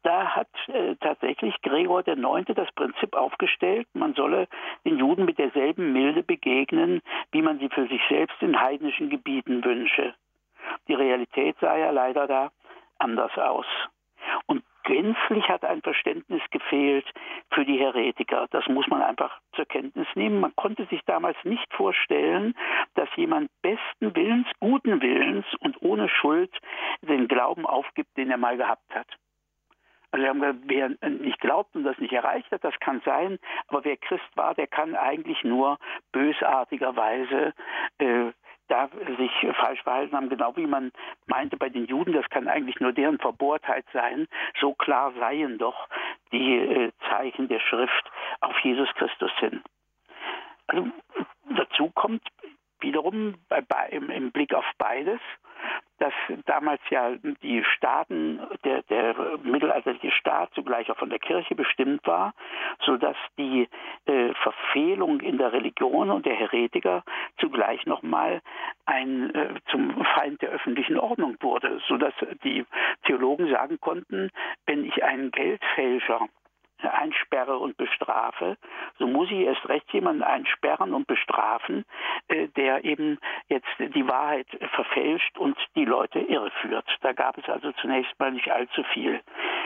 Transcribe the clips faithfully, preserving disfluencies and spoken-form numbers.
da hat äh, tatsächlich Gregor der Neunte das Prinzip aufgestellt, man solle den Juden mit derselben Milde begegnen, wie man sie für sich selbst in heidnischen Gebieten wünsche. Die Realität sah ja leider da anders aus. Und gänzlich hat ein Verständnis gefehlt für die Heretiker. Das muss man einfach zur Kenntnis nehmen. Man konnte sich damals nicht vorstellen, dass jemand besten Willens, guten Willens und ohne Schuld den Glauben aufgibt, den er mal gehabt hat. Also wir haben gesagt, wer nicht glaubt und das nicht erreicht hat, das kann sein, aber wer Christ war, der kann eigentlich nur bösartigerweise äh, da sich falsch verhalten haben, genau wie man meinte bei den Juden, das kann eigentlich nur deren Verbohrtheit sein. So klar seien doch die äh, Zeichen der Schrift auf Jesus Christus hin. Also dazu kommt wiederum bei, bei, im, im Blick auf beides, dass damals ja die Staaten, der, der mittelalterliche Staat zugleich auch von der Kirche bestimmt war, sodass die äh, Verfehlung in der Religion und der Heretiker zugleich nochmal ein, äh, zum Feind der öffentlichen Ordnung wurde, sodass die Theologen sagen konnten, wenn ich einen Geldfälscher einsperre und bestrafe, so muss ich erst recht jemanden einsperren und bestrafen, äh, der eben jetzt die Wahrheit verfälscht und die Leute irreführt. Da gab es also zunächst mal nicht allzu viel.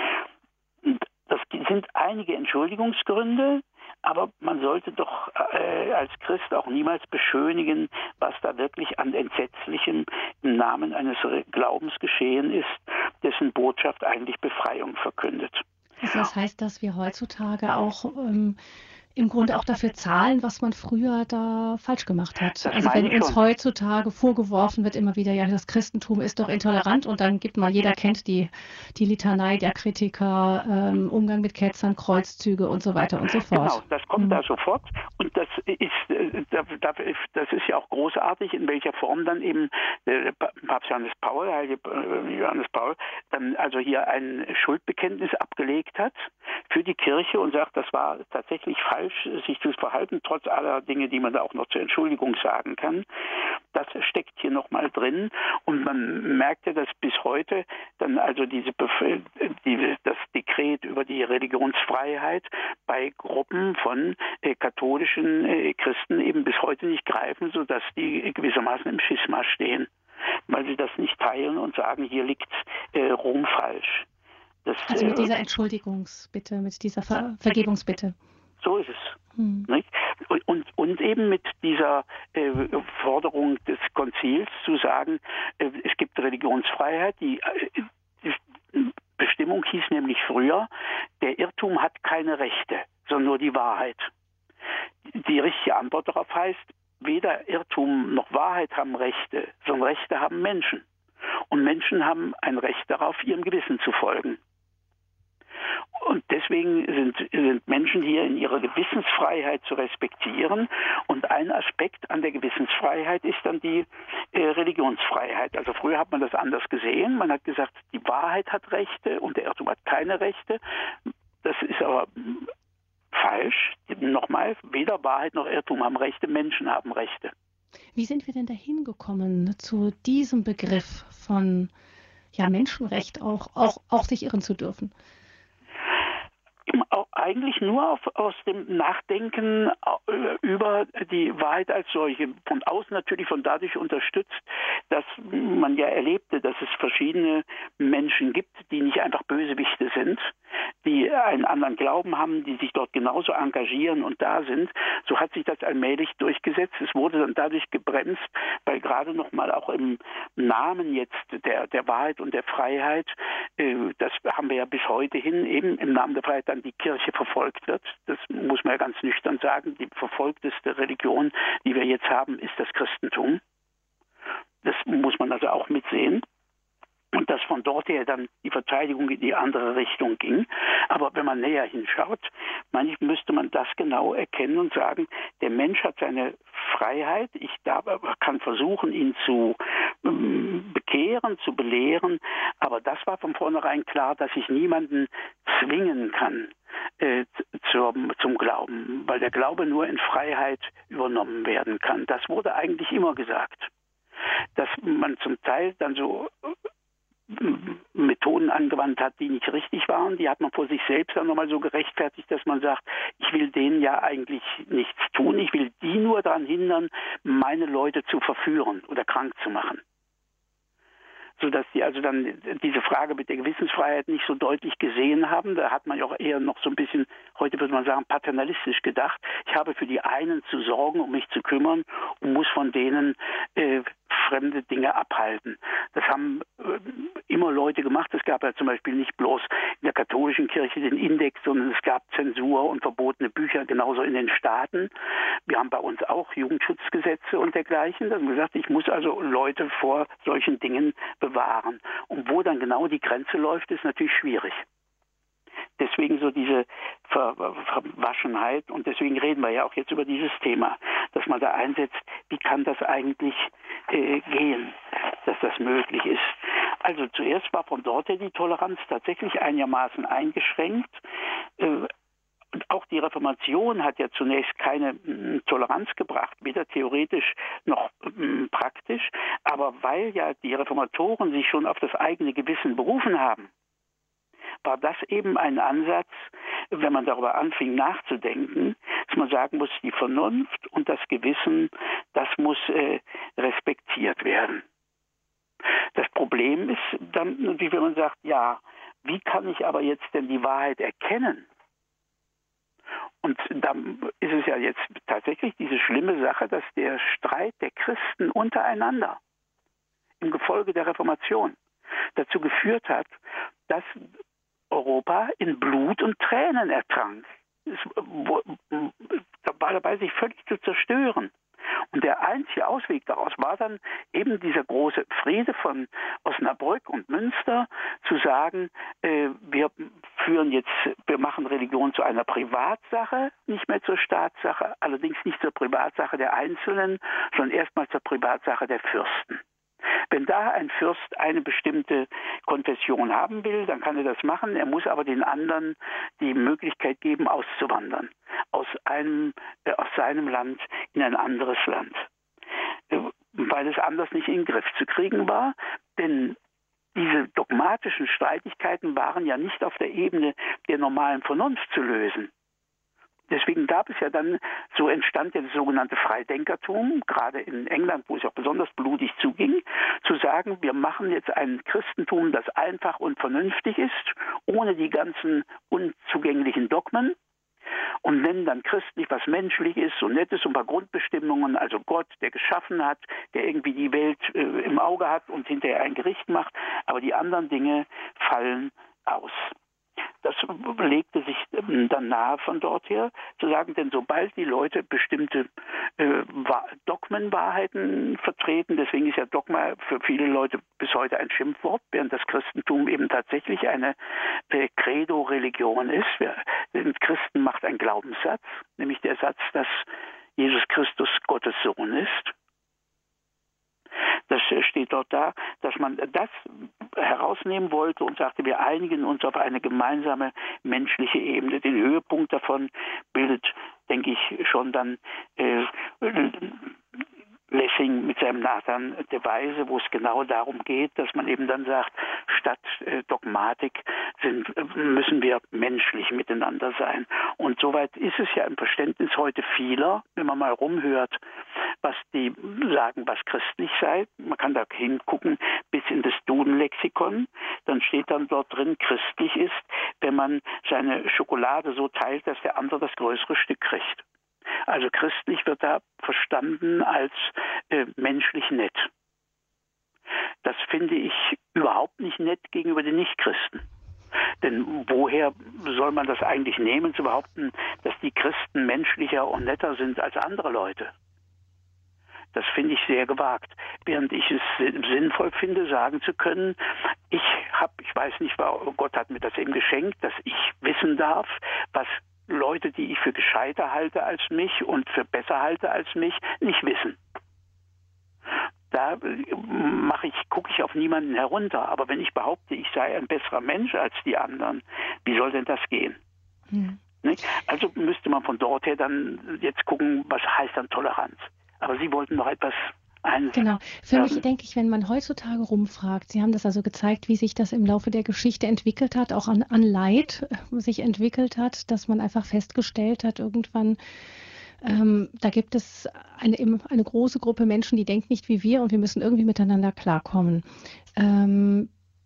Das sind einige Entschuldigungsgründe, aber man sollte doch äh, als Christ auch niemals beschönigen, was da wirklich an Entsetzlichem im Namen eines Glaubens geschehen ist, dessen Botschaft eigentlich Befreiung verkündet. Also das heißt, dass wir heutzutage auch ähm, im Grunde auch dafür zahlen, was man früher da falsch gemacht hat. Das also wenn uns schon. heutzutage vorgeworfen wird immer wieder, ja, das Christentum ist doch intolerant und dann gibt man, jeder kennt die, die Litanei der Kritiker, ähm, Umgang mit Ketzern, Kreuzzüge und so weiter und so fort. Genau, das kommt hm. da sofort und das ist, das ist ja auch großartig, in welcher Form dann eben Papst Johannes Paul, Heilige Johannes Paul, dann also hier ein Schuldbekenntnis abgelegt hat für die Kirche und sagt, das war tatsächlich falsch, sich zu verhalten, trotz aller Dinge, die man da auch noch zur Entschuldigung sagen kann. Das steckt hier nochmal drin und man merkt ja, dass bis heute dann also diese Bef- die, das Dekret über die Religionsfreiheit bei Gruppen von äh, katholischen äh, Christen eben bis heute nicht greifen, sodass die gewissermaßen im Schisma stehen, weil sie das nicht teilen und sagen, hier liegt äh, Rom falsch. Das, also mit äh, dieser Entschuldigungsbitte, mit dieser Ver- Vergebungsbitte. So ist es. Hm. Nicht? Und, und eben mit dieser äh, Forderung des Konzils zu sagen, äh, es gibt Religionsfreiheit. Die, äh, die Bestimmung hieß nämlich früher, der Irrtum hat keine Rechte, sondern nur die Wahrheit. Die richtige Antwort darauf heißt, weder Irrtum noch Wahrheit haben Rechte, sondern Rechte haben Menschen. Und Menschen haben ein Recht darauf, ihrem Gewissen zu folgen. Und deswegen sind, sind Menschen hier in ihrer Gewissensfreiheit zu respektieren. Und ein Aspekt an der Gewissensfreiheit ist dann die äh, Religionsfreiheit. Also früher hat man das anders gesehen. Man hat gesagt, die Wahrheit hat Rechte und der Irrtum hat keine Rechte. Das ist aber falsch. Nochmal, weder Wahrheit noch Irrtum haben Rechte, Menschen haben Rechte. Wie sind wir denn dahin gekommen zu diesem Begriff von ja, Menschenrecht, auch, auch, auch sich irren zu dürfen? Eigentlich nur auf, aus dem Nachdenken über die Wahrheit als solche. Von außen natürlich von dadurch unterstützt, dass man ja erlebte, dass es verschiedene Menschen gibt, die nicht einfach Bösewichte sind, die einen anderen Glauben haben, die sich dort genauso engagieren und da sind. So hat sich das allmählich durchgesetzt. Es wurde dann dadurch gebremst, weil gerade noch mal auch im Namen jetzt der, der Wahrheit und der Freiheit, äh, das haben wir ja bis heute hin, eben im Namen der Freiheit dann die Kirche verfolgt wird. Das muss man ja ganz nüchtern sagen. Die verfolgteste Religion, die wir jetzt haben, ist das Christentum. Das muss man also auch mitsehen. Und dass von dort her dann die Verteidigung in die andere Richtung ging. Aber wenn man näher hinschaut, manchmal müsste man das genau erkennen und sagen, der Mensch hat seine Freiheit. Ich darf, kann versuchen, ihn zu ähm, bekehren, zu belehren. Aber das war von vornherein klar, dass ich niemanden zwingen kann äh, zum, zum Glauben, weil der Glaube nur in Freiheit übernommen werden kann. Das wurde eigentlich immer gesagt. Dass man zum Teil dann so Methoden angewandt hat, die nicht richtig waren. Die hat man vor sich selbst dann nochmal so gerechtfertigt, dass man sagt, ich will denen ja eigentlich nichts tun, ich will die nur daran hindern, meine Leute zu verführen oder krank zu machen. Sodass die also dann diese Frage mit der Gewissensfreiheit nicht so deutlich gesehen haben. Da hat man ja auch eher noch so ein bisschen, heute würde man sagen, paternalistisch gedacht. Ich habe für die einen zu sorgen, um mich zu kümmern und muss von denen äh, fremde Dinge abhalten. Das haben äh, immer Leute gemacht. Es gab ja zum Beispiel nicht bloß in der katholischen Kirche den Index, sondern es gab Zensur und verbotene Bücher, genauso in den Staaten. Wir haben bei uns auch Jugendschutzgesetze und dergleichen. Da haben wir gesagt, ich muss also Leute vor solchen Dingen bewahren. Und wo dann genau die Grenze läuft, ist natürlich schwierig. Deswegen so diese Ver Verwaschenheit und deswegen reden wir ja auch jetzt über dieses Thema, dass man da einsetzt, wie kann das eigentlich äh, gehen, dass das möglich ist. Also zuerst war von dort her die Toleranz tatsächlich einigermaßen eingeschränkt. Äh, Und auch die Reformation hat ja zunächst keine m, Toleranz gebracht, weder theoretisch noch m, praktisch. Aber weil ja die Reformatoren sich schon auf das eigene Gewissen berufen haben, war das eben ein Ansatz, wenn man darüber anfing nachzudenken, dass man sagen muss, die Vernunft und das Gewissen, das muss äh, respektiert werden. Das Problem ist dann natürlich, wenn man sagt, ja, wie kann ich aber jetzt denn die Wahrheit erkennen? Und dann ist es ja jetzt tatsächlich diese schlimme Sache, dass der Streit der Christen untereinander im Gefolge der Reformation dazu geführt hat, dass Europa in Blut und Tränen ertrank. Es war dabei, sich völlig zu zerstören. Und der einzige Ausweg daraus war dann eben dieser große Friede von Osnabrück und Münster, zu sagen, äh, wir führen jetzt, wir machen Religion zu einer Privatsache, nicht mehr zur Staatssache, allerdings nicht zur Privatsache der Einzelnen, sondern erstmal zur Privatsache der Fürsten. Wenn da ein Fürst eine bestimmte Konfession haben will, dann kann er das machen. Er muss aber den anderen die Möglichkeit geben, auszuwandern. Aus einem, äh, aus seinem Land in ein anderes Land. Äh, weil es anders nicht in den Griff zu kriegen war. Denn diese dogmatischen Streitigkeiten waren ja nicht auf der Ebene der normalen Vernunft zu lösen. Deswegen gab es ja dann, so entstand ja das sogenannte Freidenkertum, gerade in England, wo es auch besonders blutig zuging, zu sagen, wir machen jetzt ein Christentum, das einfach und vernünftig ist, ohne die ganzen unzugänglichen Dogmen, und nennen dann christlich, was menschlich ist, so nett ist, ein paar Grundbestimmungen, also Gott, der geschaffen hat, der irgendwie die Welt äh, im Auge hat und hinterher ein Gericht macht, aber die anderen Dinge fallen aus. Das legte sich dann nahe von dort her, zu sagen, denn sobald die Leute bestimmte äh, Dogmenwahrheiten vertreten, deswegen ist ja Dogma für viele Leute bis heute ein Schimpfwort, während das Christentum eben tatsächlich eine äh, Credo-Religion ist. Wer, den Christen macht ein Glaubenssatz, nämlich der Satz, dass Jesus Christus Gottes Sohn ist. Das steht dort da, dass man das herausnehmen wollte und sagte, wir einigen uns auf eine gemeinsame menschliche Ebene. Den Höhepunkt davon bildet, denke ich, schon dann äh, Lessing mit seinem Nathan der Weise, wo es genau darum geht, dass man eben dann sagt, statt äh, Dogmatik sind, müssen wir menschlich miteinander sein. Und soweit ist es ja im Verständnis heute vieler, wenn man mal rumhört, was die sagen, was christlich sei. Man kann da hingucken bis in das Duden-Lexikon. Dann steht dann dort drin, christlich ist, wenn man seine Schokolade so teilt, dass der andere das größere Stück kriegt. Also christlich wird da verstanden als äh, menschlich nett. Das finde ich überhaupt nicht nett gegenüber den Nichtchristen. Denn woher soll man das eigentlich nehmen, zu behaupten, dass die Christen menschlicher und netter sind als andere Leute? Das finde ich sehr gewagt. Während ich es sinnvoll finde, sagen zu können, ich habe, ich weiß nicht, Gott hat mir das eben geschenkt, dass ich wissen darf, was Leute, die ich für gescheiter halte als mich und für besser halte als mich, nicht wissen. Da mache ich, gucke ich auf niemanden herunter. Aber wenn ich behaupte, ich sei ein besserer Mensch als die anderen, wie soll denn das gehen? Hm. Also müsste man von dort her dann jetzt gucken, was heißt dann Toleranz. Aber Sie wollten noch etwas Ein, Genau. Für ähm, mich denke ich, wenn man heutzutage rumfragt, Sie haben das also gezeigt, wie sich das im Laufe der Geschichte entwickelt hat, auch an, an Leid äh, sich entwickelt hat, dass man einfach festgestellt hat, irgendwann, ähm, da gibt es eine, eben eine große Gruppe Menschen, die denkt nicht wie wir und wir müssen irgendwie miteinander klarkommen. Ähm,